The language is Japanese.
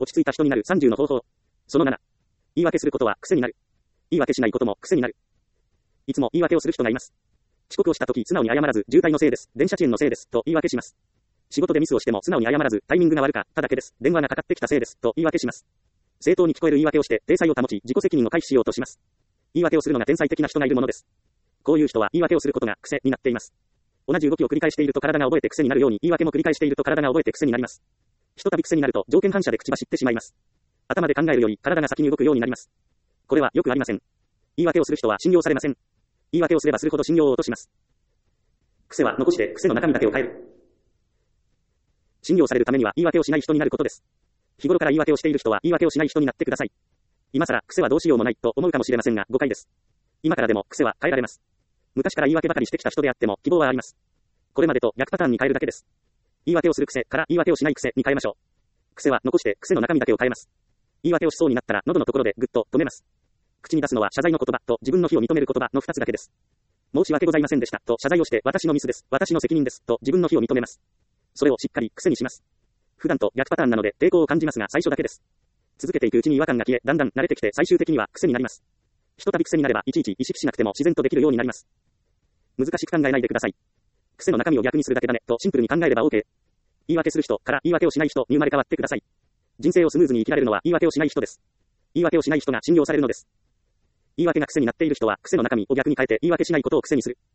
落ち着いた人になる30の方法。その7。言い訳することは癖になる。言い訳しないことも癖になる。いつも言い訳をする人がいます。遅刻をしたとき素直に謝らず、渋滞のせいです、電車遅延のせいです、と言い訳します。仕事でミスをしても素直に謝らず、タイミングが悪かっただけです、電話がかかってきたせいです、と言い訳します。正当に聞こえる言い訳をして、体裁を保ち、自己責任を回避しようとします。言い訳をするのが天才的な人がいるものです。こういう人は言い訳をすることが癖になっています。同じ動きを繰り返していると体が覚えて癖になるように、言い訳も繰り返していると体が覚えて癖になります。ひとたび癖になると条件反射で口走ってしまいます。頭で考えるより体が先に動くようになります。これはよくありません。言い訳をする人は信用されません。言い訳をすればするほど信用を落とします。癖は残して癖の中身だけを変える。信用されるためには言い訳をしない人になることです。日頃から言い訳をしている人は言い訳をしない人になってください。今更癖はどうしようもないと思うかもしれませんが誤解です。今からでも癖は変えられます。昔から言い訳ばかりしてきた人であっても希望はあります。これまでと逆パターンに変えるだけです。言い訳をする癖から言い訳をしない癖に変えましょう。癖は残して癖の中身だけを変えます。言い訳をしそうになったら喉のところでぐっと止めます。口に出すのは謝罪の言葉と自分の非を認める言葉の2つだけです。申し訳ございませんでしたと謝罪をして私のミスです、私の責任ですと自分の非を認めます。それをしっかり癖にします。普段と逆パターンなので抵抗を感じますが最初だけです。続けていくうちに違和感が消え、だんだん慣れてきて最終的には癖になります。ひとたび癖になればいちいち意識しなくても自然とできるようになります。難しく考えないでください。癖の中身を逆にするだけだねとシンプルに考えれば OK。言い訳する人から言い訳をしない人に生まれ変わってください。人生をスムーズに生きられるのは言い訳をしない人です。言い訳をしない人が信用されるのです。言い訳が癖になっている人は癖の中身を逆に変えて言い訳しないことを癖にする。